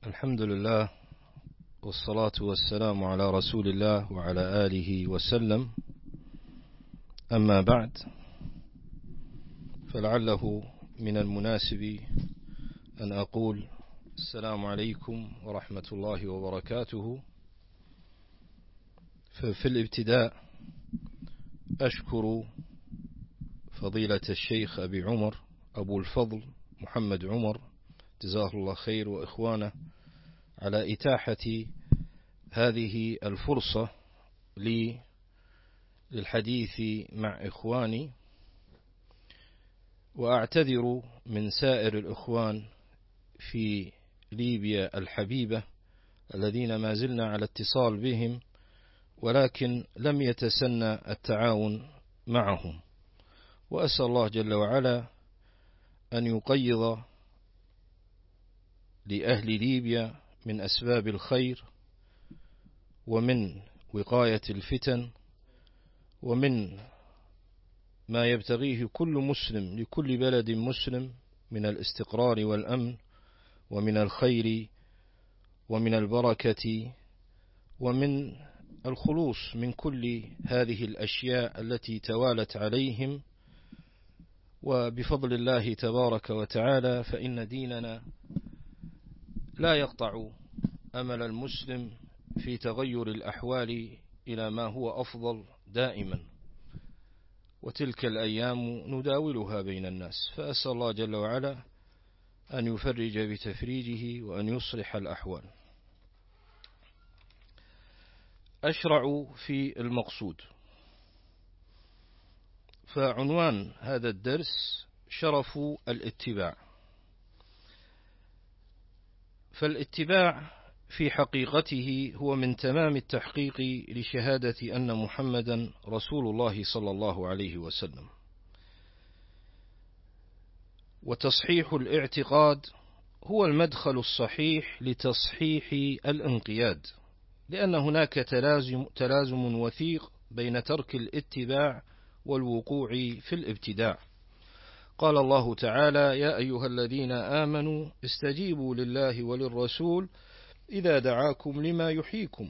الحمد لله والصلاة والسلام على رسول الله وعلى آله وسلم. أما بعد، فلعله من المناسب أن أقول السلام عليكم ورحمة الله وبركاته. ففي الابتداء أشكر فضيلة الشيخ أبي عمر أبو الفضل محمد عمر جزاه الله خير وإخوانه على إتاحة هذه الفرصة لي للحديث مع إخواني، وأعتذر من سائر الإخوان في ليبيا الحبيبة الذين ما زلنا على اتصال بهم، ولكن لم يتسنى التعاون معهم، وأسأل الله جل وعلا أن يقيض لأهل ليبيا من أسباب الخير ومن وقاية الفتن ومن ما يبتغيه كل مسلم لكل بلد مسلم من الاستقرار والأمن ومن الخير ومن البركة ومن الخلوص من كل هذه الأشياء التي توالت عليهم. وبفضل الله تبارك وتعالى فإن ديننا لا يقطع أمل المسلم في تغير الأحوال إلى ما هو أفضل دائما، وتلك الأيام نداولها بين الناس، فأسأل الله جل وعلا أن يفرج بتفريجه وأن يصلح الأحوال. أشرع في المقصود، فعنوان هذا الدرس شرف الاتباع. فالاتباع في حقيقته هو من تمام التحقيق لشهادة أن محمدا رسول الله صلى الله عليه وسلم، وتصحيح الاعتقاد هو المدخل الصحيح لتصحيح الانقياد، لأن هناك تلازم وثيق بين ترك الاتباع والوقوع في الابتداع. قال الله تعالى: يا أيها الذين آمنوا استجيبوا لله وللرسول إذا دعاكم لما يحييكم.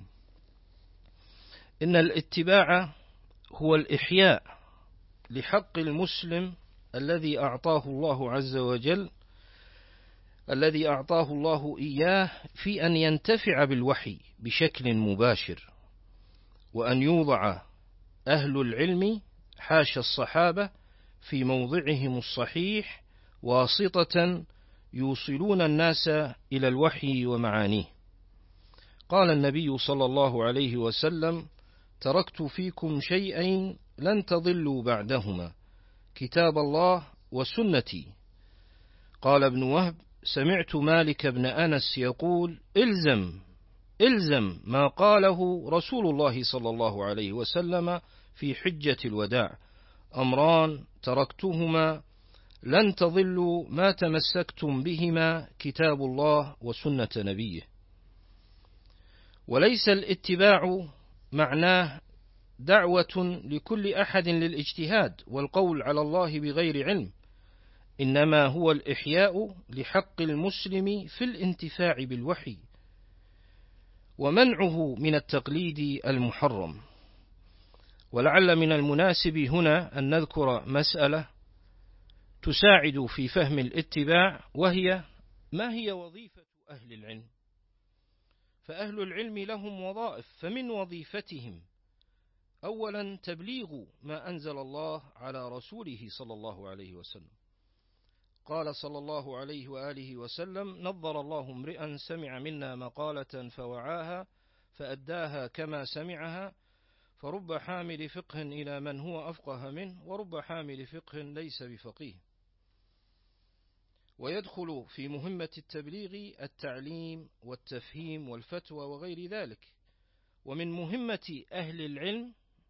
إن الاتباع هو الإحياء لحق المسلم الذي أعطاه الله عز وجل، الذي أعطاه الله إياه في أن ينتفع بالوحي بشكل مباشر، وأن يوضع أهل العلم حاشا الصحابة في موضعهم الصحيح واسطة يوصلون الناس إلى الوحي ومعانيه. قال النبي صلى الله عليه وسلم: تركت فيكم شيئين لن تضلوا بعدهما، كتاب الله وسنتي. قال ابن وهب: سمعت مالك بن أنس يقول: إلزم ما قاله رسول الله صلى الله عليه وسلم في حجة الوداع: أمران تركتهما لن تضلوا ما تمسكتم بهما، كتاب الله وسنة نبيه. وليس الاتباع معناه دعوة لكل أحد للاجتهاد والقول على الله بغير علم، إنما هو الإحياء لحق المسلم في الانتفاع بالوحي ومنعه من التقليد المحرم. ولعل من المناسب هنا أن نذكر مسألة تساعد في فهم الاتباع، وهي: ما هي وظيفة أهل العلم؟ فأهل العلم لهم وظائف، فمن وظيفتهم أولا تبليغ ما أنزل الله على رسوله صلى الله عليه وسلم. قال صلى الله عليه وآله وسلم: نظر الله امرئا سمع منا مقالة فوعاها فأداها كما سمعها، فرب حامل فقه إلى من هو أفقه منه، ورب حامل فقه ليس بفقيه. ويدخل في مهمة التبليغ التعليم والتفهيم والفتوى وغير ذلك. ومن مهمة أهل العلم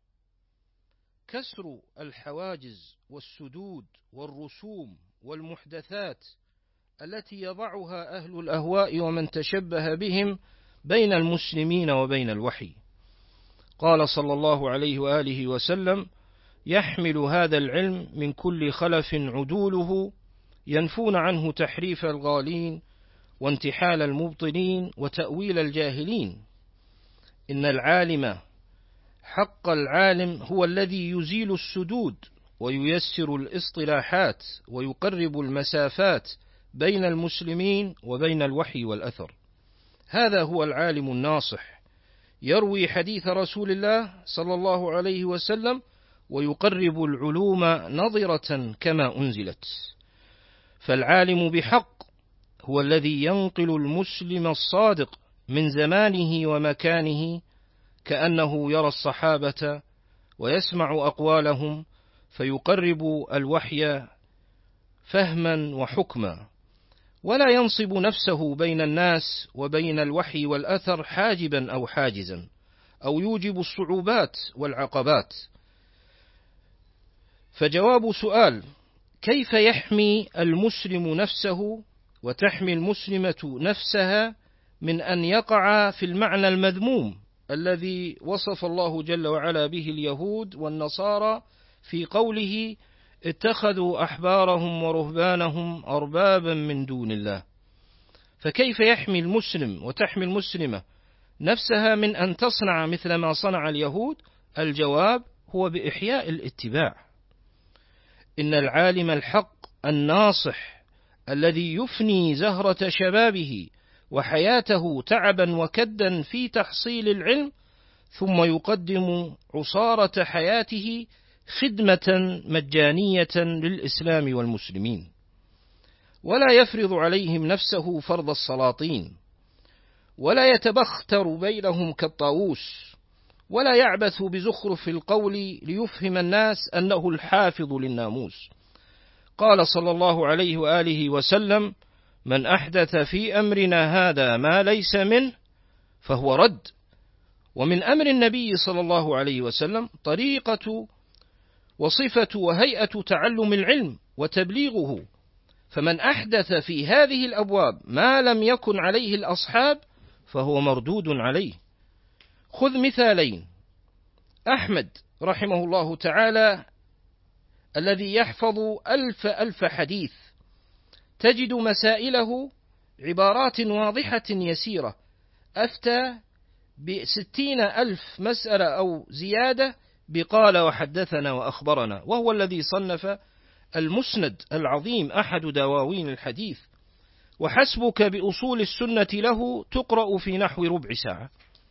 كسر الحواجز والسدود والرسوم والمحدثات التي يضعها أهل الأهواء ومن تشبه بهم بين المسلمين وبين الوحي. قال صلى الله عليه وآله وسلم: يحمل هذا العلم من كل خلف عدوله ينفون عنه تحريف الغالين وانتحال المبطلين وتأويل الجاهلين. إن العالم حق العالم هو الذي يزيل السدود وييسر الاصطلاحات ويقرب المسافات بين المسلمين وبين الوحي والأثر. هذا هو العالم الناصح، يروي حديث رسول الله صلى الله عليه وسلم ويقرب العلوم نظرة كما أنزلت. فالعالم بحق هو الذي ينقل المسلم الصادق من زمانه ومكانه كأنه يرى الصحابة ويسمع أقوالهم، فيقرب الوحي فهما وحكما، ولا ينصب نفسه بين الناس وبين الوحي والأثر حاجبا أو حاجزا، أو يوجب الصعوبات والعقبات. فجواب سؤال: كيف يحمي المسلم نفسه وتحمي المسلمة نفسها من أن يقع في المعنى المذموم الذي وصف الله جل وعلا به اليهود والنصارى في قوله: اتخذوا أحبارهم ورهبانهم أربابا من دون الله. فكيف يحمي المسلم وتحمي المسلمة نفسها من أن تصنع مثل ما صنع اليهود؟ الجواب هو بإحياء الاتباع. إن العالم الحق الناصح الذي يفني زهرة شبابه وحياته تعبا وكدا في تحصيل العلم، ثم يقدم عصارة حياته خدمة مجانية للإسلام والمسلمين، ولا يفرض عليهم نفسه فرض السلاطين، ولا يتبختر بينهم كالطاووس، ولا يعبث بزخرف القول ليفهم الناس أنه الحافظ للناموس. قال صلى الله عليه وآله وسلم: من أحدث في أمرنا هذا ما ليس منه فهو رد. ومن أمر النبي صلى الله عليه وسلم طريقة وصفة وهيئة تعلم العلم وتبليغه، فمن أحدث في هذه الأبواب ما لم يكن عليه الأصحاب فهو مردود عليه. خذ مثالين: أحمد رحمه الله تعالى الذي يحفظ ألف حديث، تجد مسائله عبارات واضحة يسيرة، أفتى ب60,000 مسألة أو زيادة بقال وحدثنا وأخبرنا، وهو الذي صنف المسند العظيم أحد دواوين الحديث. وحسبك بأصول السنة له تقرأ في نحو ربع ساعة.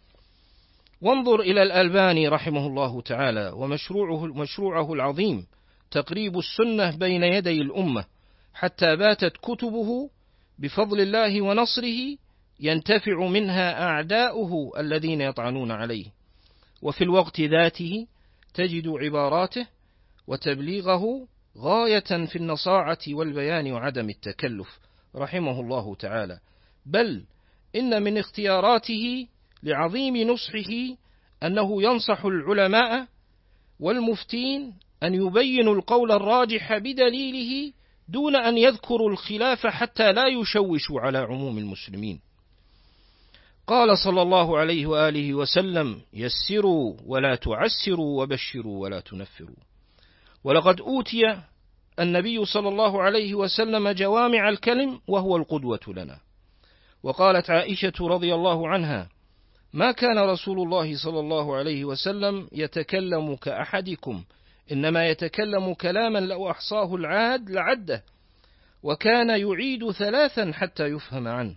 وانظر إلى الألباني رحمه الله تعالى ومشروعه العظيم تقريب السنة بين يدي الأمة، حتى باتت كتبه بفضل الله ونصره ينتفع منها أعداؤه الذين يطعنون عليه. وفي الوقت ذاته تجد عباراته وتبليغه غاية في النصاعة والبيان وعدم التكلف رحمه الله تعالى. بل إن من اختياراته لعظيم نصحه أنه ينصح العلماء والمفتين أن يبينوا القول الراجح بدليله دون أن يذكروا الخلاف حتى لا يشوشوا على عموم المسلمين. قال صلى الله عليه وآله وسلم: يسروا ولا تعسروا وبشروا ولا تنفروا. ولقد أوتي النبي صلى الله عليه وسلم جوامع الكلم وهو القدوة لنا. وقالت عائشة رضي الله عنها: ما كان رسول الله صلى الله عليه وسلم يتكلم كأحدكم، إنما يتكلم كلاما لو أحصاه العاد لعده، وكان يعيد 3 حتى يفهم عنه.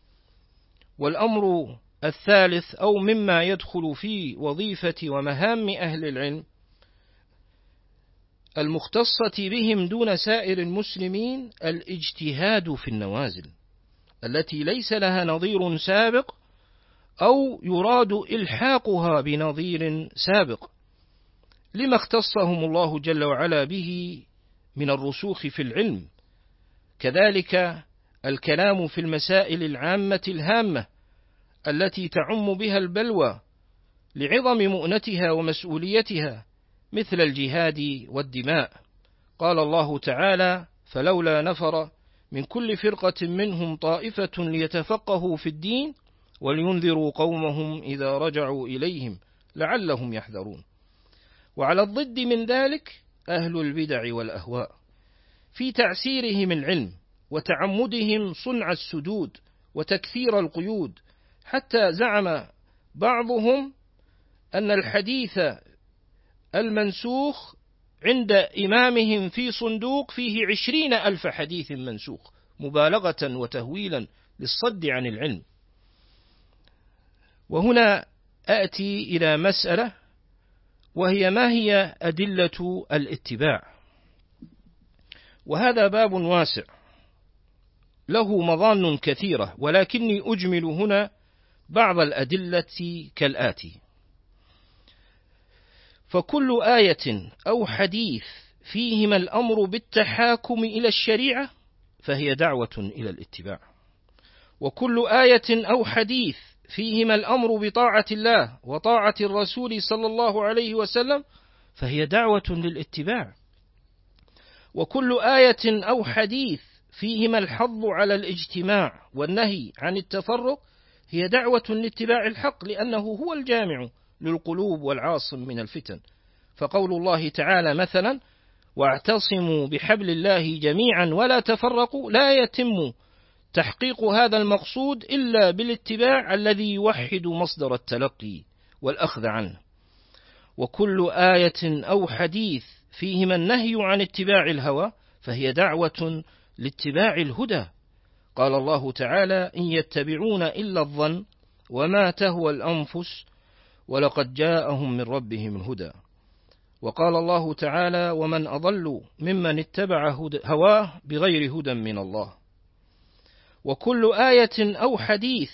والأمر الثالث أو مما يدخل في وظيفة ومهام أهل العلم المختصة بهم دون سائر المسلمين الاجتهاد في النوازل التي ليس لها نظير سابق أو يراد إلحاقها بنظير سابق، لما اختصهم الله جل وعلا به من الرسوخ في العلم. كذلك الكلام في المسائل العامة الهامة التي تعم بها البلوى لعظم مؤنتها ومسؤوليتها، مثل الجهاد والدماء. قال الله تعالى: فلولا نفر من كل فرقة منهم طائفة ليتفقهوا في الدين ولينذروا قومهم إذا رجعوا إليهم لعلهم يحذرون. وعلى الضد من ذلك أهل البدع والأهواء في تعسيرهم العلم وتعمدهم صنع السدود وتكثير القيود، حتى زعم بعضهم أن الحديث المنسوخ عند إمامهم في صندوق فيه 20,000 حديث منسوخ، مبالغة وتهويلا للصد عن العلم. وهنا أأتي إلى مسألة، وهي ما هي أدلة الاتباع؟ وهذا باب واسع له مظان كثيرة، ولكني أجمل هنا بعض الأدلة كالآتي: فكل آية أو حديث فيهما الأمر بالتحاكم إلى الشريعة فهي دعوة إلى الاتباع، وكل آية أو حديث فيهما الأمر بطاعة الله وطاعة الرسول صلى الله عليه وسلم فهي دعوة للاتباع، وكل آية أو حديث فيهما الحظ على الاجتماع والنهي عن التفرق هي دعوة لاتباع الحق، لأنه هو الجامع للقلوب والعاصم من الفتن. فقول الله تعالى مثلا: واعتصموا بحبل الله جميعا ولا تفرقوا، لا يتم تحقيق هذا المقصود إلا بالاتباع الذي يوحد مصدر التلقي والأخذ عنه. وكل آية أو حديث فيهما النهي عن اتباع الهوى فهي دعوة لاتباع الهدى. قال الله تعالى: إن يتبعون إلا الظن وما تهوى الأنفس ولقد جاءهم من ربهم الهدى. وقال الله تعالى: ومن أضل ممن اتبع هواه بغير هدى من الله. وكل آية أو حديث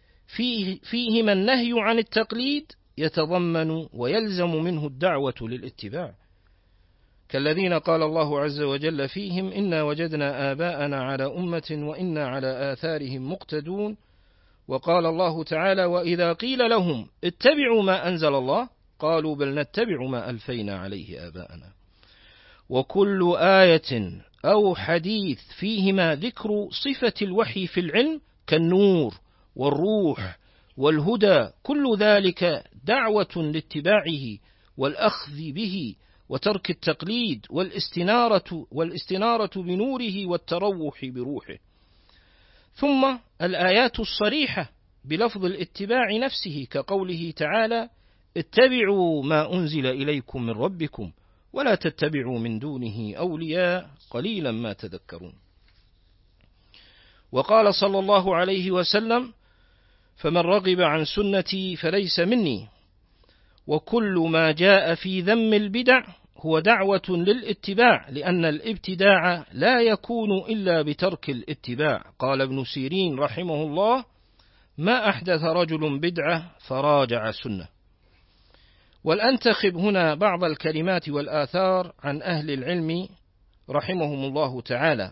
فيهما النهي عن التقليد يتضمن ويلزم منه الدعوة للاتباع، كالذين قال الله عز وجل فيهم: إنا وجدنا آباءنا على أمة وإنا على آثارهم مقتدون. وقال الله تعالى: وإذا قيل لهم اتبعوا ما أنزل الله قالوا بل نتبع ما ألفينا عليه آباءنا. وكل آية أو حديث فيهما ذكر صفة الوحي في العلم كالنور والروح والهدى، كل ذلك دعوة لاتباعه والأخذ به وترك التقليد والاستنارة بنوره والتروح بروحه. ثم الآيات الصريحة بلفظ الاتباع نفسه، كقوله تعالى: اتبعوا ما أنزل إليكم من ربكم ولا تتبعوا من دونه أولياء قليلا ما تذكرون. وقال صلى الله عليه وسلم: فمن رغب عن سنتي فليس مني. وكل ما جاء في ذم البدع هو دعوة للاتباع، لأن الابتداع لا يكون إلا بترك الاتباع. قال ابن سيرين رحمه الله: ما أحدث رجل بدعة فراجع سنة. ولأنتخب هنا بعض الكلمات والآثار عن أهل العلم رحمهم الله تعالى.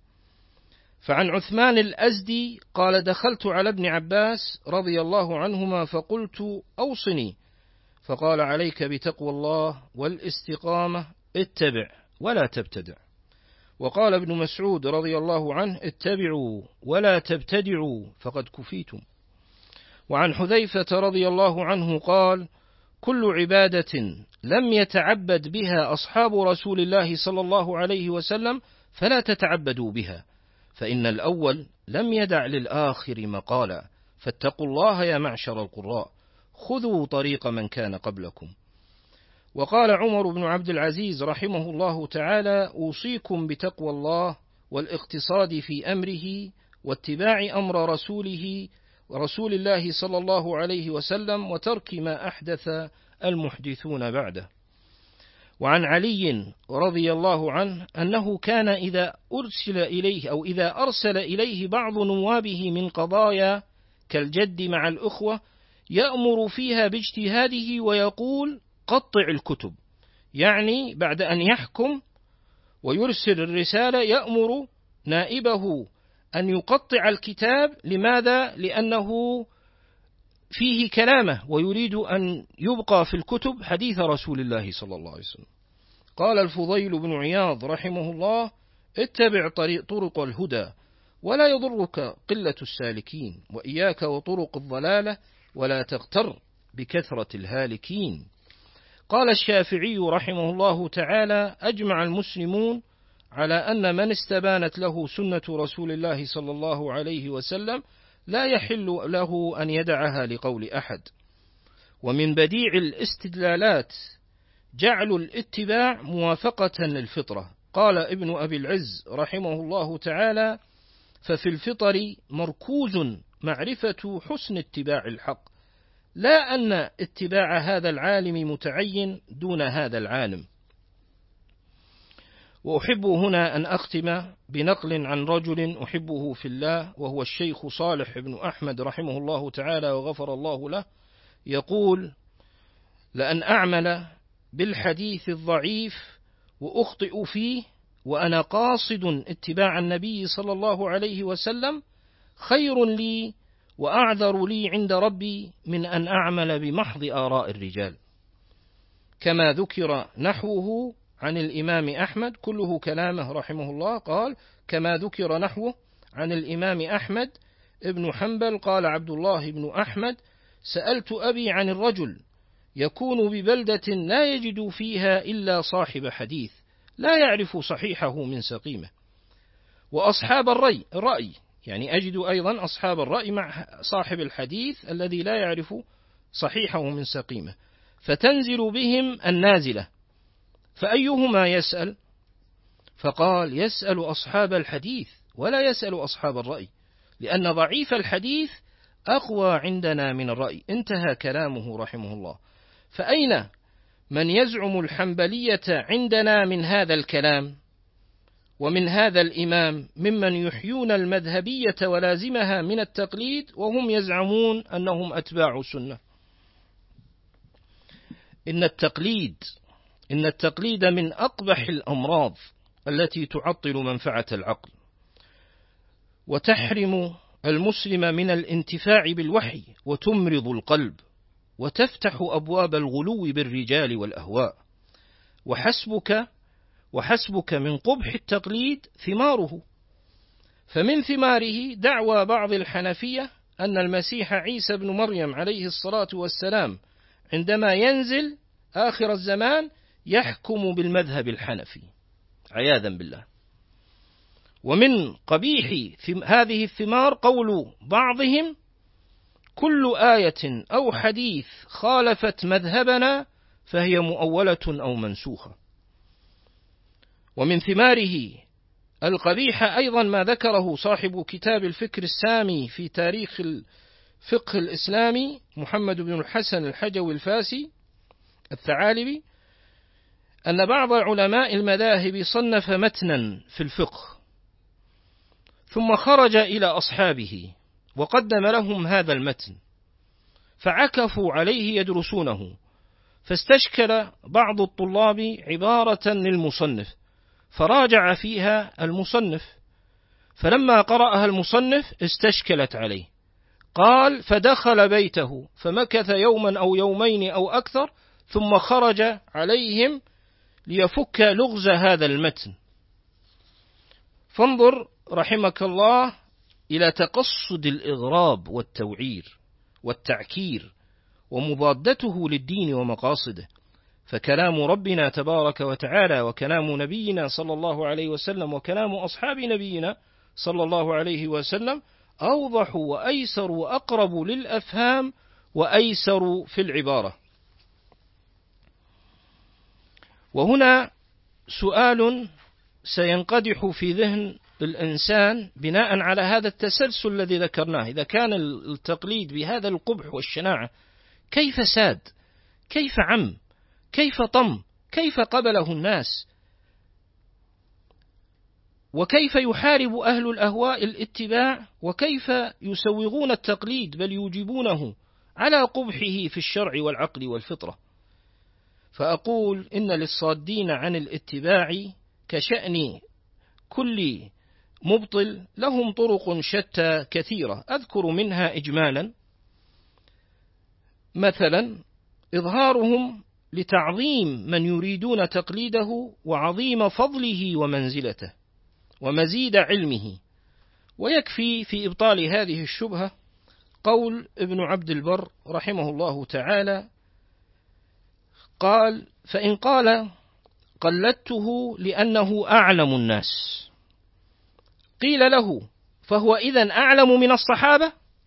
فعن عثمان الأزدي قال: دخلت على ابن عباس رضي الله عنهما فقلت: أوصني، فقال: عليك بتقوى الله والاستقامة، اتبع ولا تبتدع. وقال ابن مسعود رضي الله عنه: اتبعوا ولا تبتدعوا فقد كفيتم. وعن حذيفة رضي الله عنه قال: كل عبادة لم يتعبد بها أصحاب رسول الله صلى الله عليه وسلم فلا تتعبدوا بها، فإن الأول لم يدع للآخر مقالا، فاتقوا الله يا معشر القراء، خذوا طريق من كان قبلكم. وقال عمر بن عبد العزيز رحمه الله تعالى: أوصيكم بتقوى الله والاقتصاد في أمره واتباع أمر رسول الله صلى الله عليه وسلم وترك ما أحدث المحدثون بعده. وعن علي رضي الله عنه أنه كان إذا أرسل إليه بعض نوابه من قضايا كالجد مع الأخوة يأمر فيها باجتهاده ويقول: قطع الكتب، يعني بعد أن يحكم ويرسل الرسالة يأمر نائبه أن يقطع الكتاب. لماذا؟ لأنه فيه كلامه ويريد أن يبقى في الكتب حديث رسول الله صلى الله عليه وسلم. قال الفضيل بن عياض رحمه الله: اتبع طرق الهدى ولا يضرك قلة السالكين، وإياك وطرق الضلالة ولا تغتر بكثرة الهالكين. قال الشافعي رحمه الله تعالى: أجمع المسلمون على أن من استبانت له سنة رسول الله صلى الله عليه وسلم لا يحل له أن يدعها لقول أحد. ومن بديع الاستدلالات جعل الاتباع موافقة للفطرة. قال ابن أبي العز رحمه الله تعالى: ففي الفطر مركوز معرفة حسن اتباع الحق، لا أن اتباع هذا العالم متعين دون هذا العالم. وأحب هنا أن أختم بنقل عن رجل أحبه في الله، وهو الشيخ صالح بن أحمد رحمه الله تعالى وغفر الله له، يقول: لأن أعمل بالحديث الضعيف وأخطئ فيه وأنا قاصد اتباع النبي صلى الله عليه وسلم خير لي وأعذر لي عند ربي من أن أعمل بمحض آراء الرجال. كما ذكر نحوه عن الإمام أحمد، كله كلامه رحمه الله. قال: كما ذكر نحوه عن الإمام أحمد ابن حنبل قال عبد الله بن أحمد: سألت أبي عن الرجل يكون ببلدة لا يجد فيها إلا صاحب حديث لا يعرف صحيحه من سقيمه، وأصحاب الرأي، يعني أجد أيضا أصحاب الرأي مع صاحب الحديث الذي لا يعرف صحيحه من سقيمه، فتنزل بهم النازلة، فأيهما يسأل؟ فقال: يسأل أصحاب الحديث ولا يسأل أصحاب الرأي، لأن ضعيف الحديث أقوى عندنا من الرأي. انتهى كلامه رحمه الله. فأين من يزعم الحنبلية عندنا من هذا الكلام ومن هذا الإمام ممن يحيون المذهبية ولازمها من التقليد وهم يزعمون أنهم أتباع سنة؟ إن التقليد من أقبح الأمراض التي تعطل منفعة العقل وتحرم المسلم من الانتفاع بالوحي وتمرض القلب وتفتح أبواب الغلو بالرجال والأهواء. وحسبك من قبح التقليد ثماره. فمن ثماره دعوى بعض الحنفية أن المسيح عيسى بن مريم عليه الصلاة والسلام عندما ينزل آخر الزمان يحكم بالمذهب الحنفي عياذا بالله. ومن قبيح هذه الثمار قول بعضهم: كل آية أو حديث خالفت مذهبنا فهي مؤولة أو منسوخة. ومن ثماره القبيح أيضا ما ذكره صاحب كتاب الفكر السامي في تاريخ الفقه الإسلامي محمد بن الحسن الحجوي الفاسي الثعالبي، أن بعض علماء المذاهب صنف متنا في الفقه ثم خرج إلى أصحابه وقدم لهم هذا المتن فعكفوا عليه يدرسونه، فاستشكل بعض الطلاب عبارة للمصنف فراجع فيها المصنف، فلما قرأها المصنف استشكلت عليه. قال: فدخل بيته فمكث يوما أو يومين أو أكثر ثم خرج عليهم ليفك لغز هذا المتن. فانظر رحمك الله إلى تقصد الإغراب والتوعير والتعكير ومضادته للدين ومقاصده. فكلام ربنا تبارك وتعالى وكلام نبينا صلى الله عليه وسلم وكلام أصحاب نبينا صلى الله عليه وسلم أوضح وأيسر وأقرب للأفهام وأيسر في العبارة. وهنا سؤال سينقدح في ذهن الإنسان بناء على هذا التسلسل الذي ذكرناه: إذا كان التقليد بهذا القبح والشناعة كيف ساد؟ كيف عم؟ كيف طم؟ كيف قبله الناس؟ وكيف يحارب أهل الأهواء الاتباع؟ وكيف يسوغون التقليد بل يوجبونه على قبحه في الشرع والعقل والفطرة؟ فأقول إن للصادين عن الاتباع كشأن كل مبطل لهم طرق شتى كثيرة، أذكر منها إجمالا: مثلا إظهارهم لتعظيم من يريدون تقليده وعظيم فضله ومنزلته ومزيد علمه. ويكفي في إبطال هذه الشبهة قول ابن عبد البر رحمه الله تعالى قال: فإن قال قلدته لأنه أعلم الناس، قيل له: فهو إذن أعلم من الصحابة؟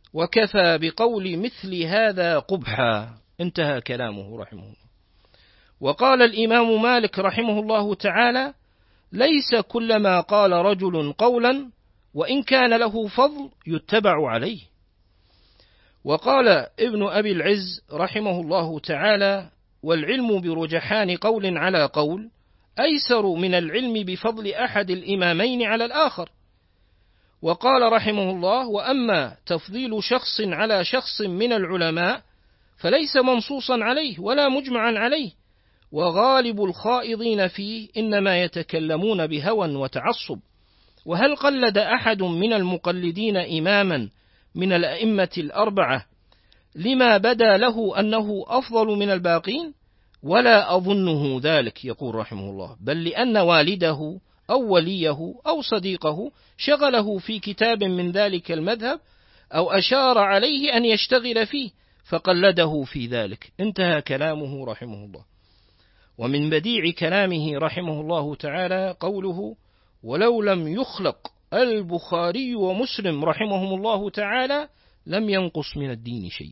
وكفى بقول مثل هذا قبحا. انتهى كلامه رحمه الله. وقال الإمام مالك رحمه الله تعالى: ليس كلما قال رجل قولا وإن كان له فضل يتبع عليه. وقال ابن أبي العز رحمه الله تعالى: والعلم برجحان قول على قول أيسر من العلم بفضل أحد الإمامين على الآخر. وقال رحمه الله: وأما تفضيل شخص على شخص من العلماء فليس منصوصا عليه ولا مجمعا عليه، وغالب الخائضين فيه إنما يتكلمون بهوى وتعصب. وهل قلد أحد من المقلدين إماما من الأئمة الأربعة لما بدا له أنه أفضل من الباقين؟ ولا أظنه ذلك، يقول رحمه الله، بل لأن والده أو وليه أو صديقه شغله في كتاب من ذلك المذهب أو أشار عليه أن يشتغل فيه فقلده في ذلك. انتهى كلامه رحمه الله. ومن بديع كلامه رحمه الله تعالى قوله: ولو لم يخلق البخاري ومسلم رحمهم الله تعالى لم ينقص من الدين شيء.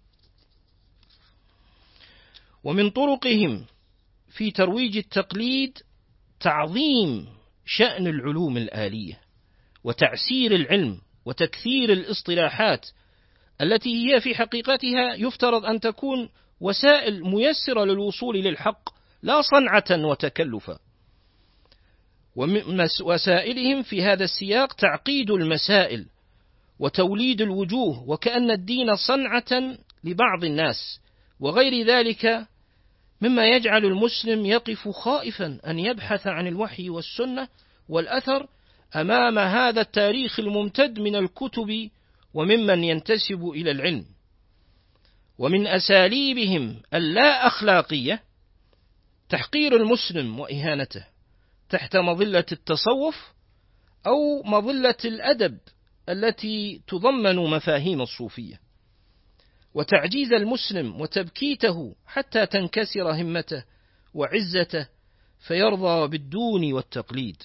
ومن طرقهم في ترويج التقليد تعظيم شأن العلوم الآلية وتعسير العلم وتكثير الاصطلاحات التي هي في حقيقتها يفترض أن تكون وسائل ميسرة للوصول للحق لا صنعة وتكلفا. ومن وسائلهم في هذا السياق تعقيد المسائل وتوليد الوجوه وكأن الدين صنعة لبعض الناس وغير ذلك، مما يجعل المسلم يقف خائفا أن يبحث عن الوحي والسنة والأثر أمام هذا التاريخ الممتد من الكتب وممن ينتسب إلى العلم. ومن أساليبهم اللا أخلاقية تحقير المسلم وإهانته تحت مظلة التصوف أو مظلة الأدب التي تضمن مفاهيم الصوفية، وتعجيز المسلم وتبكيته حتى تنكسر همته وعزته فيرضى بالدون والتقليد.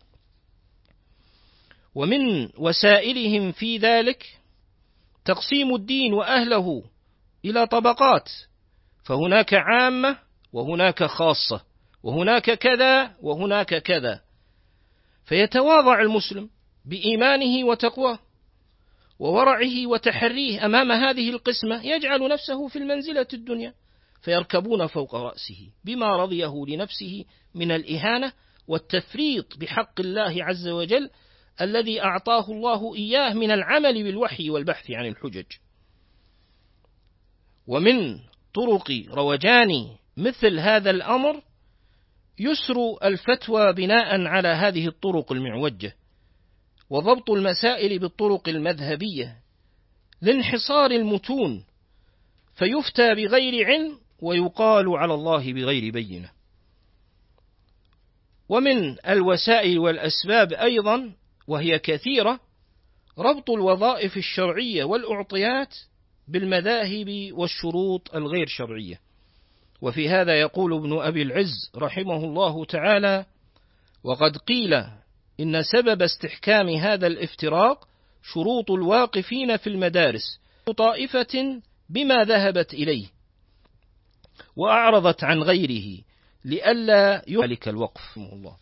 ومن وسائلهم في ذلك تقسيم الدين وأهله إلى طبقات، فهناك عامة وهناك خاصة وهناك كذا وهناك كذا، فيتواضع المسلم بإيمانه وتقواه وورعه وتحريه أمام هذه القسمة، يجعل نفسه في المنزلة الدنيا فيركبون فوق رأسه بما رضيه لنفسه من الإهانة والتفريط بحق الله عز وجل الذي أعطاه الله إياه من العمل بالوحي والبحث عن الحجج. ومن طرق روجان مثل هذا الأمر يسر الفتوى بناء على هذه الطرق المعوجة، وضبط المسائل بالطرق المذهبية لانحصار المتون، فيفتى بغير علم ويقال على الله بغير بينة. ومن الوسائل والأسباب أيضا وهي كثيرة ربط الوظائف الشرعية والأعطيات بالمذاهب والشروط الغير شرعية. وفي هذا يقول ابن أبي العز رحمه الله تعالى: وقد قيل إن سبب استحكام هذا الافتراق شروط الواقفين في المدارس طائفة بما ذهبت إليه وأعرضت عن غيره لئلا يهلك الوقف. الله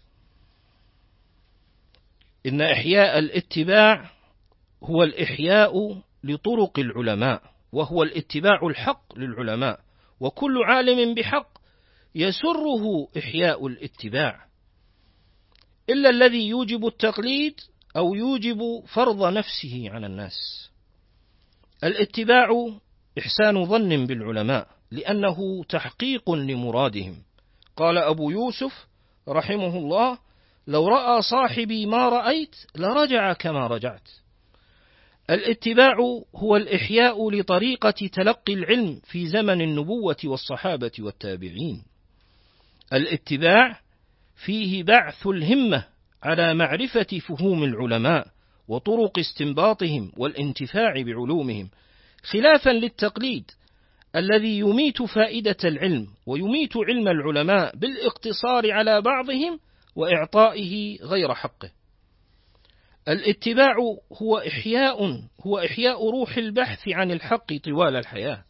إن إحياء الاتباع هو الإحياء لطرق العلماء، وهو الاتباع الحق للعلماء، وكل عالم بحق يسره إحياء الاتباع، إلا الذي يوجب التقليد أو يوجب فرض نفسه على الناس. الاتباع إحسان ظن بالعلماء لأنه تحقيق لمرادهم. قال أبو يوسف رحمه الله: لو رأى صاحبي ما رأيت لرجع كما رجعت. الاتباع هو الإحياء لطريقة تلقي العلم في زمن النبوة والصحابة والتابعين. الاتباع فيه بعث الهمة على معرفة فهوم العلماء وطرق استنباطهم والانتفاع بعلومهم، خلافا للتقليد الذي يميت فائدة العلم ويميت علم العلماء بالاقتصار على بعضهم وإعطائه غير حقه. الاتباع هو إحياء روح البحث عن الحق طوال الحياة.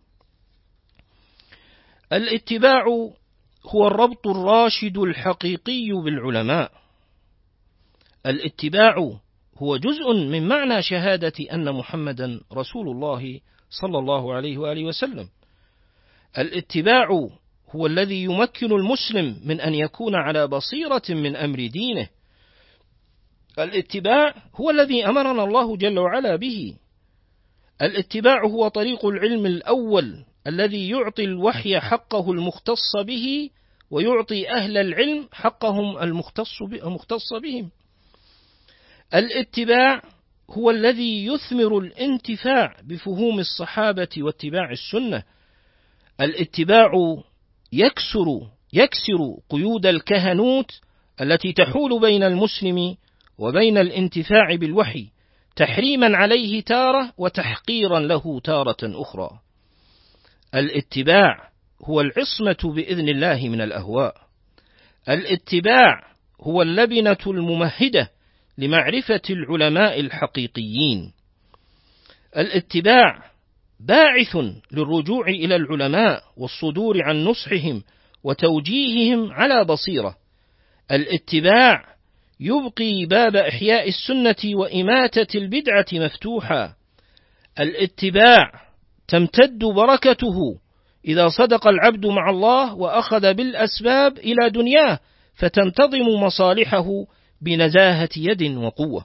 الاتباع هو الربط الراشد الحقيقي بالعلماء. الاتباع هو جزء من معنى شهادة أن محمدا رسول الله صلى الله عليه وآله وسلم. الاتباع هو الذي يمكن المسلم من أن يكون على بصيرة من أمر دينه. الاتباع هو الذي أمرنا الله جل وعلا به. الاتباع هو طريق العلم الأول الذي يعطي الوحي حقه المختص به، ويعطي أهل العلم حقهم المختص بهم. الاتباع هو الذي يثمر الانتفاع بفهوم الصحابة واتباع السنة. الاتباع يكسر قيود الكهنوت التي تحول بين المسلم وبين الانتفاع بالوحي، تحريما عليه تارة وتحقيرا له تارة أخرى. الاتباع هو العصمة بإذن الله من الأهواء. الاتباع هو اللبنة الممهدة لمعرفة العلماء الحقيقيين. الاتباع باعث للرجوع إلى العلماء والصدور عن نصحهم وتوجيههم على بصيرة. الاتباع يبقي باب إحياء السنة وإماتة البدعة مفتوحا. الاتباع تمتد بركته إذا صدق العبد مع الله وأخذ بالأسباب إلى دنياه، فتنتظم مصالحه بنزاهة يد وقوة.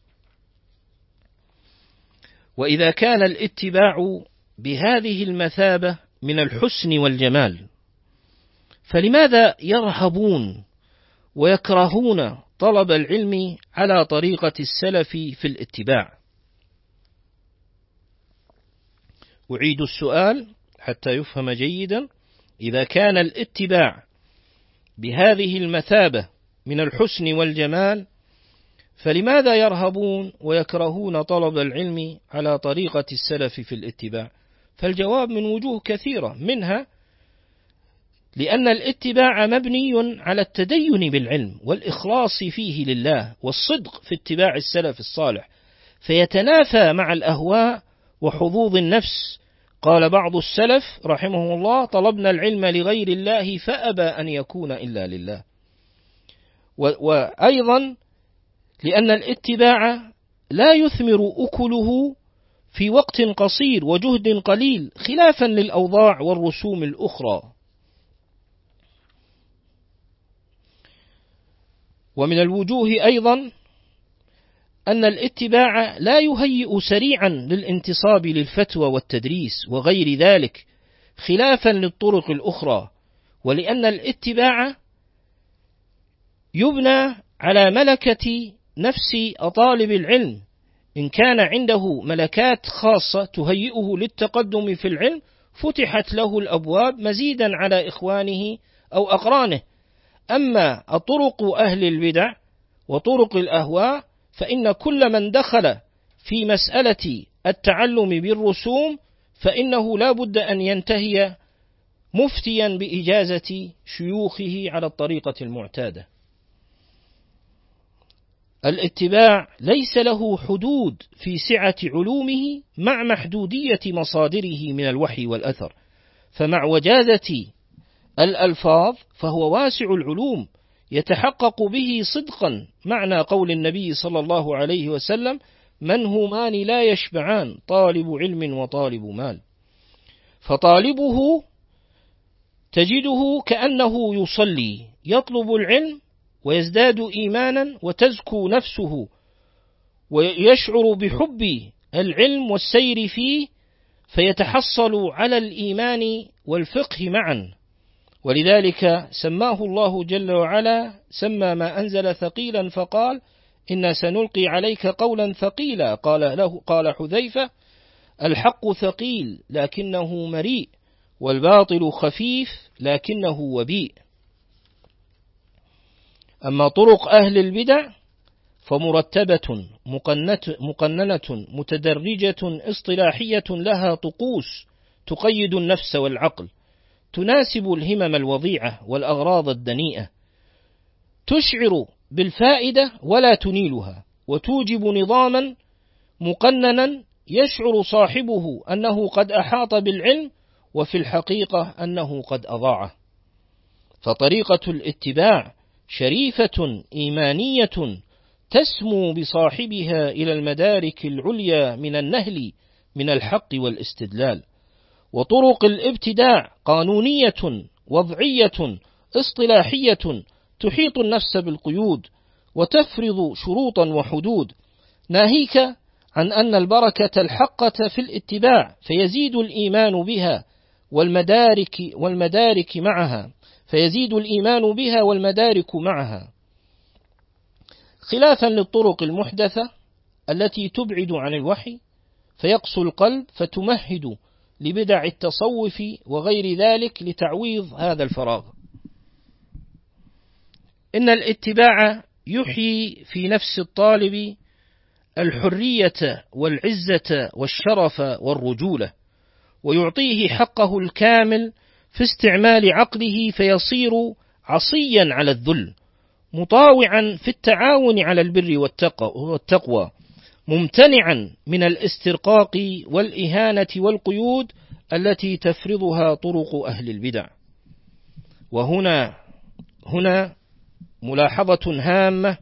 وإذا كان الاتباع بهذه المثابة من الحسن والجمال، فلماذا يرهبون ويكرهون طلب العلم على طريقة السلف في الاتباع؟ أعيد السؤال حتى يفهم جيدا. إذا كان الاتباع بهذه المثابة من الحسن والجمال، فلماذا يرهبون ويكرهون طلب العلم على طريقة السلف في الاتباع؟ فالجواب من وجوه كثيرة، منها لأن الاتباع مبني على التدين بالعلم والإخلاص فيه لله والصدق في اتباع السلف الصالح، فيتنافى مع الأهواء وحظوظ النفس. قال بعض السلف رحمه الله: طلبنا العلم لغير الله فأبى أن يكون إلا لله. وأيضا لأن الاتباع لا يثمر أكله في وقت قصير وجهد قليل، خلافا للأوضاع والرسوم الأخرى. ومن الوجوه أيضا أن الاتباع لا يهيئ سريعا للانتصاب للفتوى والتدريس وغير ذلك، خلافا للطرق الأخرى. ولأن الاتباع يبنى على ملكة نفس طالب العلم، إن كان عنده ملكات خاصة تهيئه للتقدم في العلم فتحت له الأبواب مزيدا على إخوانه أو أقرانه. أما طرق أهل البدع وطرق الأهواء فإن كل من دخل في مسألة التعلم بالرسوم فإنه لا بد أن ينتهي مفتيا بإجازة شيوخه على الطريقة المعتادة. الاتباع ليس له حدود في سعة علومه مع محدودية مصادره من الوحي والأثر، فمع وجازة الألفاظ فهو واسع العلوم يتحقق به صدقا معنى قول النبي صلى الله عليه وسلم: من همان لا يشبعان، طالب علم وطالب مال. فطالبه تجده كأنه يصلي يطلب العلم ويزداد إيمانا وتزكو نفسه ويشعر بحب العلم والسير فيه، فيتحصل على الإيمان والفقه معا. ولذلك سماه الله جل وعلا، سمى ما أنزل ثقيلا فقال: إنا سنلقي عليك قولا ثقيلا. قال حذيفة: الحق ثقيل لكنه مريء، والباطل خفيف لكنه وبيء. أما طرق أهل البدع فمرتبة مقننة متدرجة اصطلاحية لها طقوس تقيد النفس والعقل، تناسب الهمم الوضيعة والأغراض الدنيئة، تشعر بالفائدة ولا تنيلها، وتوجب نظاما مقننا يشعر صاحبه أنه قد أحاط بالعلم، وفي الحقيقة أنه قد أضاعه. فطريقة الاتباع شريفة إيمانية تسمو بصاحبها إلى المدارك العليا من النهل من الحق والاستدلال. وطرق الابتداع قانونية وضعية اصطلاحية تحيط النفس بالقيود وتفرض شروطا وحدود، ناهيك عن أن البركة الحقة في الاتباع، فيزيد الإيمان بها والمدارك معها، خلافا للطرق المحدثة التي تبعد عن الوحي فيقسو القلب فتمهد لبدع التصوف وغير ذلك لتعويض هذا الفراغ. إن الاتباع يحيي في نفس الطالب الحرية والعزة والشرف والرجولة، ويعطيه حقه الكامل في استعمال عقله، فيصير عصيا على الذل، مطاوعا في التعاون على البر والتقوى، ممتنعا من الاسترقاق والإهانة والقيود التي تفرضها طرق أهل البدع. وهنا ملاحظة هامة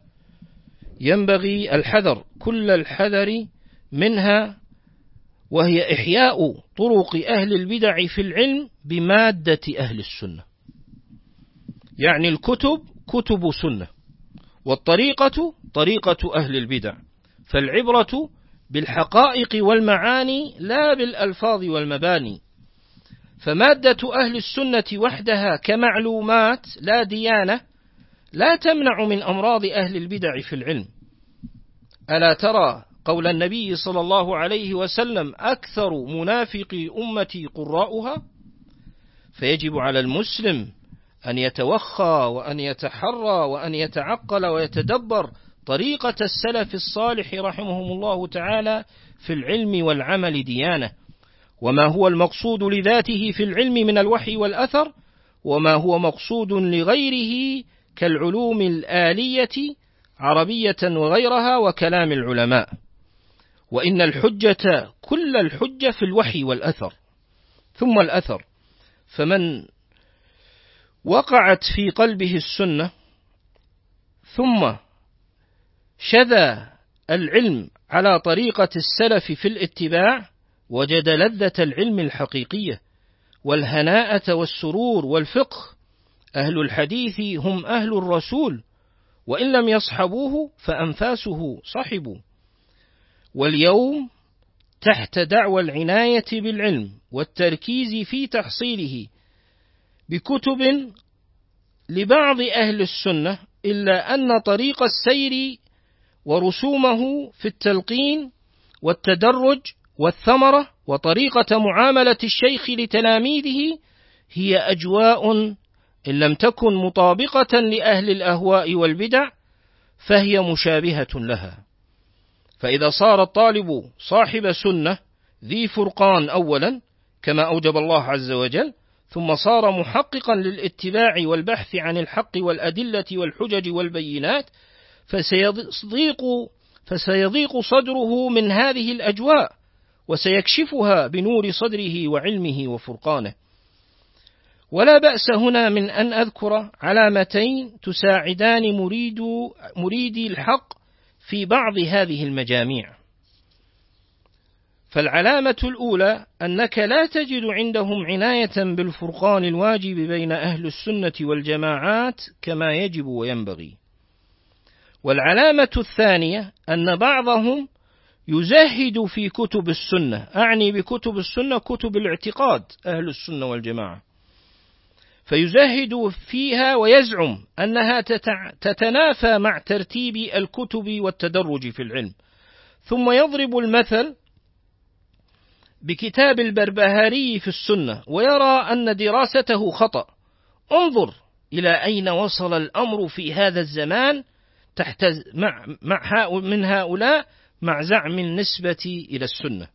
ينبغي الحذر كل الحذر منها، وهي إحياء طرق أهل البدع في العلم بمادة أهل السنة. يعني الكتب كتب سنة، والطريقة طريقة أهل البدع، فالعبرة بالحقائق والمعاني لا بالألفاظ والمباني. فمادة أهل السنة وحدها كمعلومات لا ديانة لا تمنع من أمراض أهل البدع في العلم. ألا ترى قول النبي صلى الله عليه وسلم: أكثر منافقي أمتي قراؤها؟ فيجب على المسلم أن يتوخى وأن يتحرى وأن يتعقل ويتدبر طريقة السلف الصالح رحمهم الله تعالى في العلم والعمل ديانة، وما هو المقصود لذاته في العلم من الوحي والأثر، وما هو مقصود لغيره كالعلوم الآلية عربية وغيرها وكلام العلماء. وإن الحجة كل الحجة في الوحي والأثر. ثم الأثر، فمن وقعت في قلبه السنة ثم شذا العلم على طريقة السلف في الاتباع، وجد لذة العلم الحقيقية والهناءة والسرور والفقه. أهل الحديث هم أهل الرسول، وإن لم يصحبوه فأنفاسه صحبوا. واليوم تحت دعوى العناية بالعلم والتركيز في تحصيله بكتب لبعض أهل السنة، إلا أن طريق السير ورسومه في التلقين والتدرج والثمرة وطريقة معاملة الشيخ لتلاميذه هي أجواء إن لم تكن مطابقة لأهل الأهواء والبدع فهي مشابهة لها. فإذا صار الطالب صاحب سنة ذي فرقان أولا كما أوجب الله عز وجل، ثم صار محققا للاتباع والبحث عن الحق والأدلة والحجج والبينات، فسيضيق صدره من هذه الأجواء، وسيكشفها بنور صدره وعلمه وفرقانه. ولا بأس هنا من أن أذكر علامتين تساعدان مريدي الحق في بعض هذه المجاميع. فالعلامة الأولى أنك لا تجد عندهم عناية بالفرقان الواجب بين أهل السنة والجماعات كما يجب وينبغي. والعلامة الثانية أن بعضهم يزهد في كتب السنة، أعني بكتب السنة كتب الاعتقاد أهل السنة والجماعة، فيزهد فيها ويزعم أنها تتنافى مع ترتيب الكتب والتدرج في العلم، ثم يضرب المثل بكتاب البربهاري في السنة ويرى أن دراسته خطأ. انظر إلى أين وصل الأمر في هذا الزمان من هؤلاء مع زعم النسبة إلى السنة.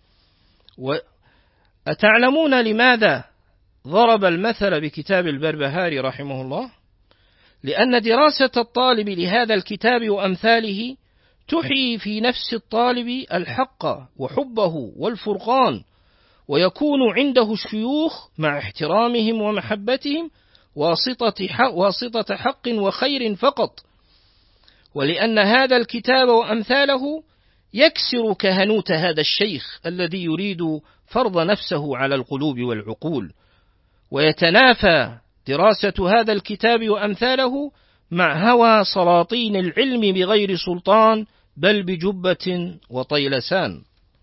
وأتعلمون لماذا ضرب المثل بكتاب البربهاري رحمه الله؟ لأن دراسة الطالب لهذا الكتاب وأمثاله تحيي في نفس الطالب الحق وحبه والفرقان، ويكون عنده الشيوخ مع احترامهم ومحبتهم واسطة حق وخير فقط، ولأن هذا الكتاب وأمثاله يكسر كهنوت هذا الشيخ الذي يريد فرض نفسه على القلوب والعقول، ويتنافى دراسة هذا الكتاب وأمثاله مع هوى سلاطين العلم بغير سلطان بل بجبة وطيلسان.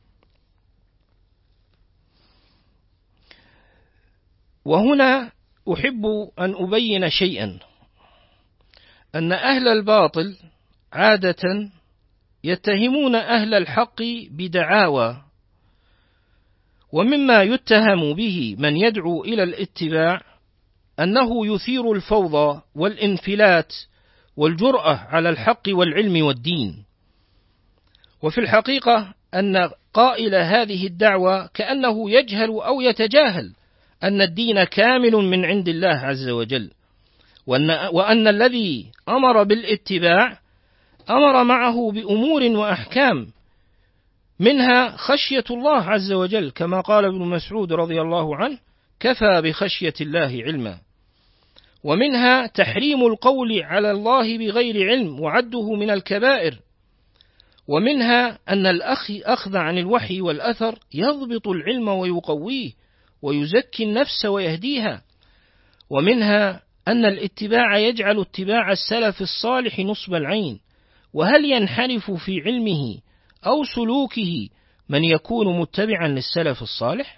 وهنا أحب أن أبين شيئا، أن أهل الباطل عادة يتهمون أهل الحق بدعاوى، ومما يتهم به من يدعو إلى الاتباع أنه يثير الفوضى والانفلات والجرأة على الحق والعلم والدين. وفي الحقيقة أن قائل هذه الدعوة كأنه يجهل أو يتجاهل أن الدين كامل من عند الله عز وجل، وأن الذي أمر بالاتباع أمر معه بأمور وأحكام، منها خشية الله عز وجل، كما قال ابن مسعود رضي الله عنه: كفى بخشية الله علما. ومنها تحريم القول على الله بغير علم وعده من الكبائر. ومنها أن الأخذ عن الوحي والأثر يضبط العلم ويقويه ويزكي النفس ويهديها. ومنها أن الاتباع يجعل اتباع السلف الصالح نصب العين، وهل ينحرف في علمه أو سلوكه من يكون متبعا للسلف الصالح؟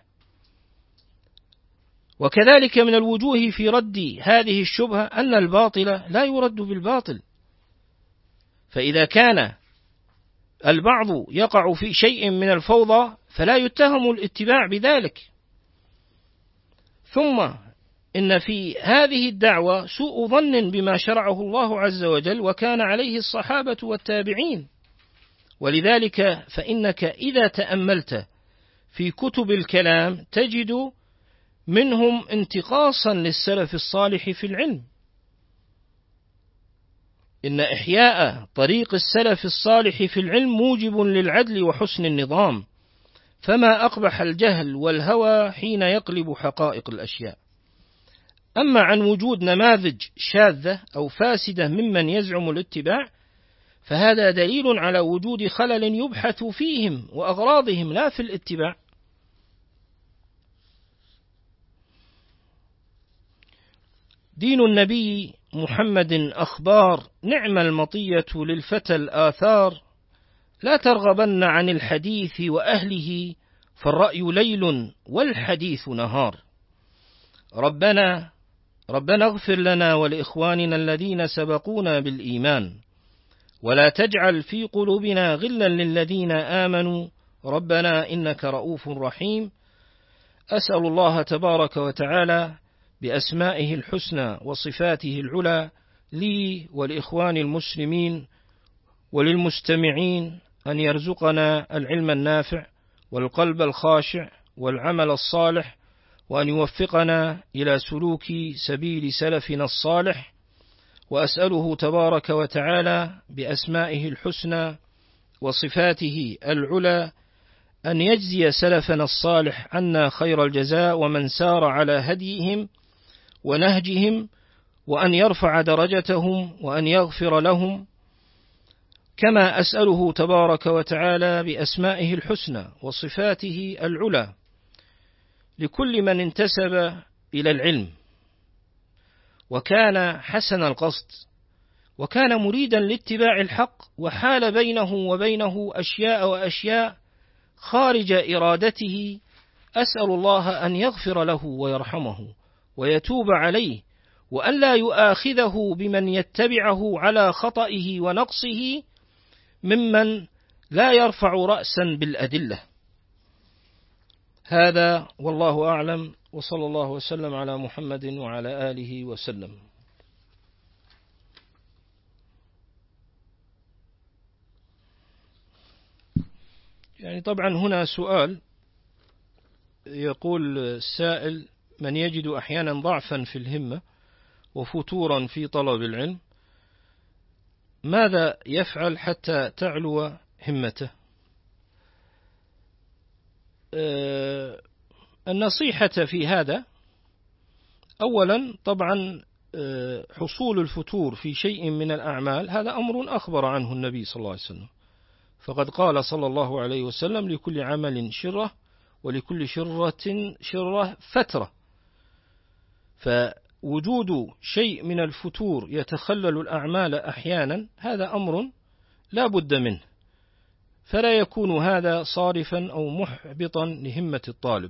وكذلك من الوجوه في رد هذه الشبهة أن الباطل لا يرد بالباطل، فإذا كان البعض يقع في شيء من الفوضى فلا يتهم الاتباع بذلك. ثم إن في هذه الدعوة سوء ظن بما شرعه الله عز وجل وكان عليه الصحابة والتابعين، ولذلك فإنك إذا تأملت في كتب الكلام تجد منهم انتقاصا للسلف الصالح في العلم. إن إحياء طريق السلف الصالح في العلم موجب للعدل وحسن النظام، فما أقبح الجهل والهوى حين يقلب حقائق الأشياء. أما عن وجود نماذج شاذة أو فاسدة ممن يزعم الاتباع فهذا دليل على وجود خلل يبحث فيهم وأغراضهم لا في الاتباع. دين النبي محمد أخبار، نعم المطية للفتى الآثار، لا ترغبن عن الحديث وأهله، فالرأي ليل والحديث نهار. ربنا اغفر لنا ولإخواننا الذين سبقونا بالإيمان، ولا تجعل في قلوبنا غلا للذين آمنوا، ربنا إنك رؤوف رحيم. أسأل الله تبارك وتعالى بأسمائه الحسنى وصفاته العلى لي ولإخوان المسلمين وللمستمعين أن يرزقنا العلم النافع والقلب الخاشع والعمل الصالح، وأن يوفقنا إلى سلوك سبيل سلفنا الصالح. وأسأله تبارك وتعالى بأسمائه الحسنى وصفاته العلى أن يجزي سلفنا الصالح عنا خير الجزاء ومن سار على هديهم ونهجهم، وأن يرفع درجتهم وأن يغفر لهم. كما أسأله تبارك وتعالى بأسمائه الحسنى وصفاته العلى لكل من انتسب إلى العلم وكان حسن القصد وكان مريدا لاتباع الحق، وحال بينه وبينه أشياء وأشياء خارج إرادته، أسأل الله أن يغفر له ويرحمه ويتوب عليه، وأن لا يؤاخذه بمن يتبعه على خطئه ونقصه ممن لا يرفع رأسا بالأدلة. هذا والله أعلم، وصلى الله وسلم على محمد وعلى آله وسلم. يعني طبعا هنا سؤال، يقول السائل: من يجد أحيانا ضعفا في الهمة وفتورا في طلب العلم، ماذا يفعل حتى تعلو همته؟ النصيحة في هذا أولا طبعا حصول الفتور في شيء من الأعمال هذا أمر أخبر عنه النبي صلى الله عليه وسلم، فقد قال صلى الله عليه وسلم: لكل عمل شرة ولكل شرة فترة. فوجود شيء من الفتور يتخلل الأعمال أحيانا هذا أمر لا بد منه، فلا يكون هذا صارفا أو محبطا لهمة الطالب.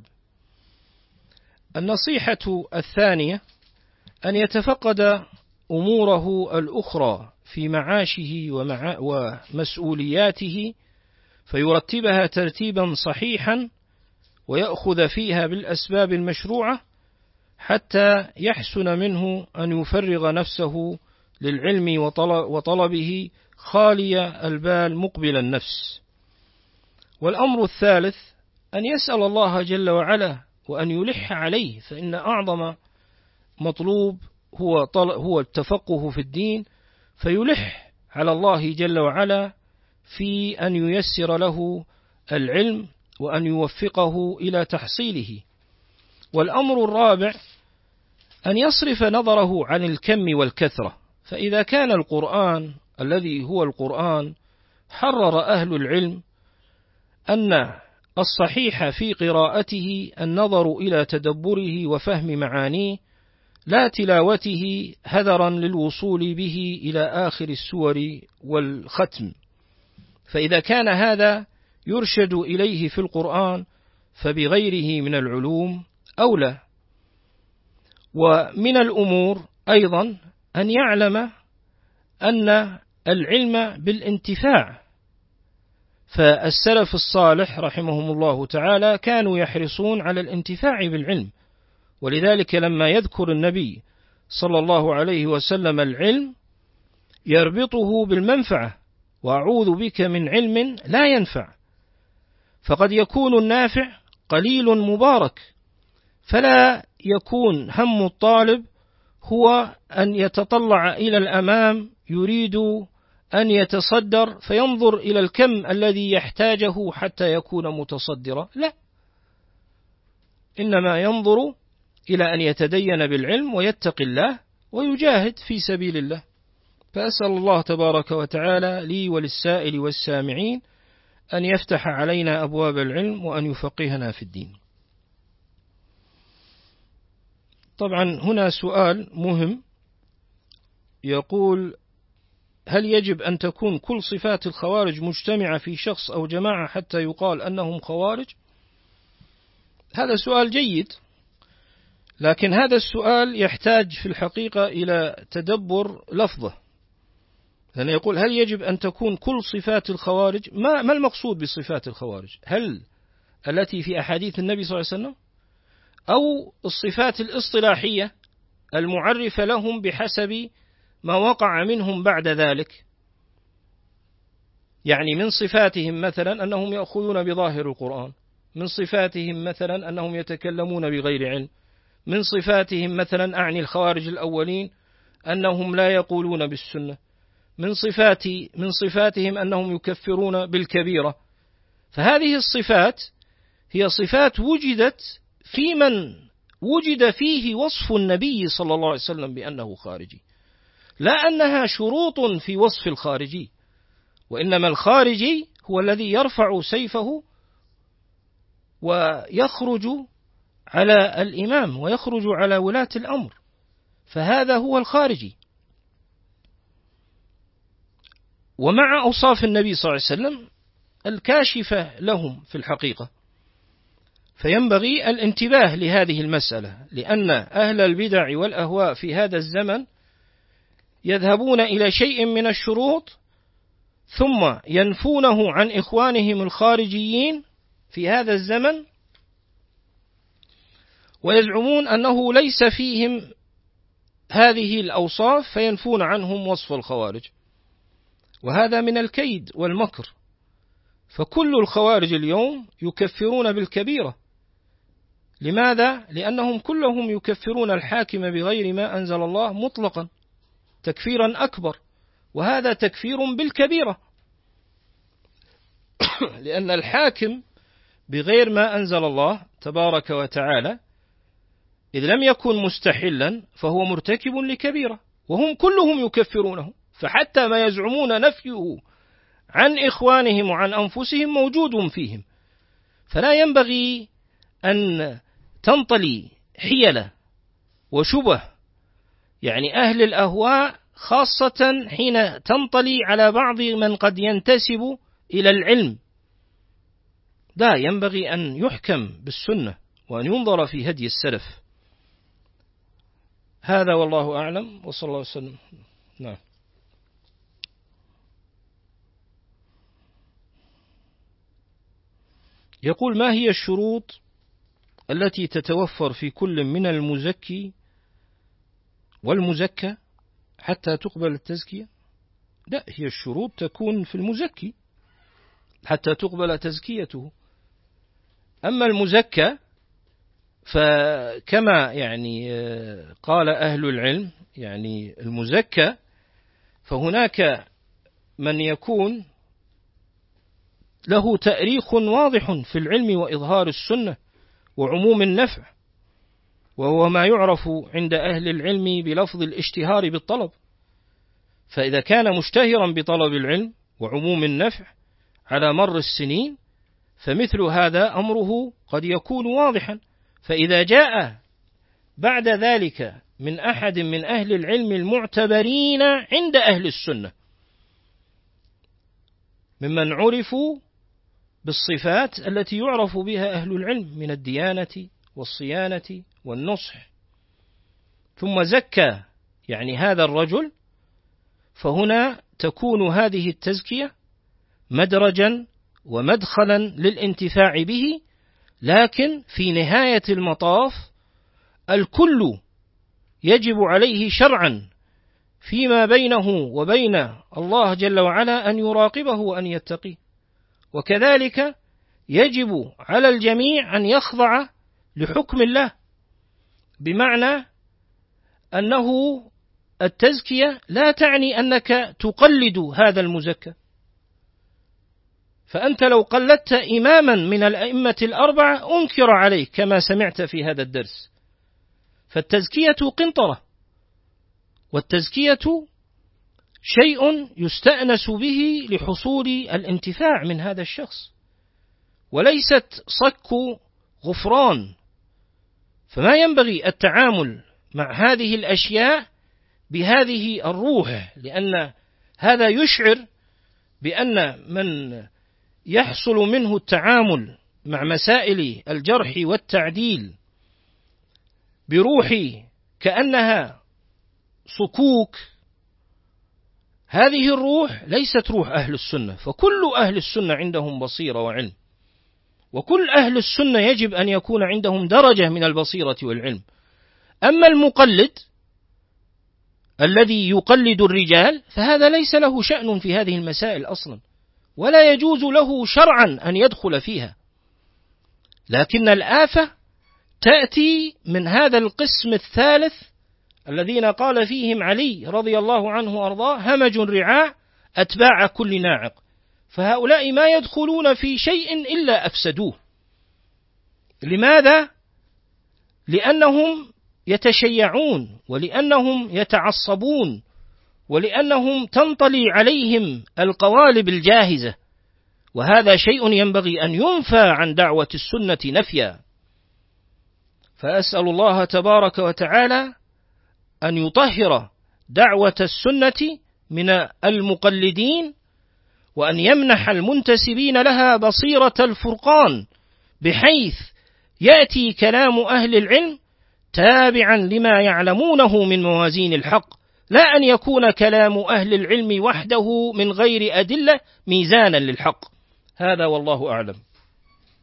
النصيحة الثانية أن يتفقد أموره الأخرى في معاشه ومسؤولياته فيرتبها ترتيبا صحيحا ويأخذ فيها بالأسباب المشروعة حتى يحسن منه أن يفرغ نفسه للعلم وطلبه خالي البال مقبل النفس. والأمر الثالث أن يسأل الله جل وعلا وأن يلح عليه، فإن أعظم مطلوب هو التفقه في الدين، فيلح على الله جل وعلا في أن ييسر له العلم وأن يوفقه إلى تحصيله. والأمر الرابع أن يصرف نظره عن الكم والكثرة، فإذا كان القرآن الذي هو القرآن حرر أهل العلم أن الصحيح في قراءته النظر إلى تدبره وفهم معانيه لا تلاوته هذرا للوصول به إلى آخر السور والختم، فإذا كان هذا يرشد إليه في القرآن فبغيره من العلوم أولى. ومن الأمور أيضا أن يعلم أن العلم بالانتفاع، فالسلف الصالح رحمهم الله تعالى كانوا يحرصون على الانتفاع بالعلم، ولذلك لما يذكر النبي صلى الله عليه وسلم العلم يربطه بالمنفعة: وأعوذ بك من علم لا ينفع. فقد يكون النافع قليل مبارك، فلا يكون هم الطالب هو أن يتطلع إلى الأمام يريد أن يتصدر فينظر إلى الكم الذي يحتاجه حتى يكون متصدرا، لا، إنما ينظر إلى أن يتدين بالعلم ويتقي الله ويجاهد في سبيل الله. فأسأل الله تبارك وتعالى لي وللسائل والسامعين أن يفتح علينا أبواب العلم وأن يفقهنا في الدين. طبعا هنا سؤال مهم يقول: هل يجب أن تكون كل صفات الخوارج مجتمعة في شخص أو جماعة حتى يقال أنهم خوارج؟ هذا سؤال جيد، لكن هذا السؤال يحتاج في الحقيقة إلى تدبر لفظه، لأنه يقول: هل يجب أن تكون كل صفات الخوارج؟ ما المقصود بصفات الخوارج؟ هل التي في أحاديث النبي صلى الله عليه وسلم، أو الصفات الاصطلاحية المعرفة لهم بحسب ما وقع منهم بعد ذلك؟ يعني من صفاتهم مثلا أنهم يأخذون بظاهر القرآن، من صفاتهم مثلا أنهم يتكلمون بغير علم، من صفاتهم مثلا أعني الخوارج الأولين أنهم لا يقولون بالسنة، من صفاتهم أنهم يكفرون بالكبيرة. فهذه الصفات هي صفات وجدت في من وجد فيه وصف النبي صلى الله عليه وسلم بأنه خارجي، لا أنها شروط في وصف الخارجي، وإنما الخارجي هو الذي يرفع سيفه ويخرج على الإمام ويخرج على ولاة الأمر، فهذا هو الخارجي. ومع أوصاف النبي صلى الله عليه وسلم الكاشفة لهم في الحقيقة، فينبغي الانتباه لهذه المسألة، لأن أهل البدع والأهواء في هذا الزمن يذهبون إلى شيء من الشروط ثم ينفونه عن إخوانهم الخارجيين في هذا الزمن، ويزعمون أنه ليس فيهم هذه الأوصاف فينفون عنهم وصف الخوارج، وهذا من الكيد والمكر. فكل الخوارج اليوم يكفرون بالكبيرة. لماذا؟ لأنهم كلهم يكفرون الحاكم بغير ما أنزل الله مطلقا تكفيرا أكبر، وهذا تكفير بالكبيرة، لأن الحاكم بغير ما أنزل الله تبارك وتعالى إذ لم يكن مستحلا فهو مرتكب لكبيرة، وهم كلهم يكفرونه، فحتى ما يزعمون نفيه عن إخوانهم وعن أنفسهم موجود فيهم. فلا ينبغي أن تنطلي حيلة وشبه يعني أهل الأهواء، خاصة حين تنطلي على بعض من قد ينتسب إلى العلم. لا، ينبغي أن يحكم بالسنة وأن ينظر في هدي السلف. هذا والله أعلم، وصلى الله وسلم. نعم. يقول: ما هي الشروط التي تتوفر في كل من المزكي والمزكى حتى تقبل التزكية؟ لا، هي الشروط تكون في المزكي حتى تقبل تزكيته. أما المزكى فكما يعني قال أهل العلم، يعني المزكى فهناك من يكون له تأريخ واضح في العلم وإظهار السنة وعموم النفع، وهو ما يعرف عند أهل العلم بلفظ الاشتهار بالطلب. فإذا كان مشتهرا بطلب العلم وعموم النفع على مر السنين فمثل هذا أمره قد يكون واضحا. فإذا جاء بعد ذلك من أحد من أهل العلم المعتبرين عند أهل السنة ممن عرفوا بالصفات التي يعرف بها أهل العلم من الديانة والصيانة والنصح، ثم زكى يعني هذا الرجل، فهنا تكون هذه التزكية مدرجا ومدخلا للانتفاع به. لكن في نهاية المطاف الكل يجب عليه شرعا فيما بينه وبين الله جل وعلا أن يراقبه وأن يتقيه، وكذلك يجب على الجميع أن يخضع لحكم الله، بمعنى أنه التزكية لا تعني أنك تقلد هذا المزكى. فأنت لو قلدت إماما من الأئمة الأربعة أنكر عليك كما سمعت في هذا الدرس. فالتزكية قنطرة، والتزكية شيء يستأنس به لحصول الانتفاع من هذا الشخص، وليست صك غفران. فما ينبغي التعامل مع هذه الأشياء بهذه الروح، لأن هذا يشعر بأن من يحصل منه التعامل مع مسائل الجرح والتعديل بروح كأنها صكوك، هذه الروح ليست روح أهل السنة. فكل أهل السنة عندهم بصيرة وعلم، وكل أهل السنة يجب أن يكون عندهم درجة من البصيرة والعلم. أما المقلد الذي يقلد الرجال فهذا ليس له شأن في هذه المسائل أصلا، ولا يجوز له شرعا أن يدخل فيها. لكن الآفة تأتي من هذا القسم الثالث الذين قال فيهم علي رضي الله عنه وأرضاه: همج رعاع أتباع كل ناعق. فهؤلاء ما يدخلون في شيء إلا أفسدوه. لماذا؟ لأنهم يتشيعون، ولأنهم يتعصبون، ولأنهم تنطلي عليهم القوالب الجاهزة، وهذا شيء ينبغي أن ينفى عن دعوة السنة نفيا. فأسأل الله تبارك وتعالى أن يطهر دعوة السنة من المقلدين، وأن يمنح المنتسبين لها بصيرة الفرقان، بحيث يأتي كلام أهل العلم تابعا لما يعلمونه من موازين الحق، لا أن يكون كلام أهل العلم وحده من غير أدلة ميزانا للحق. هذا والله أعلم.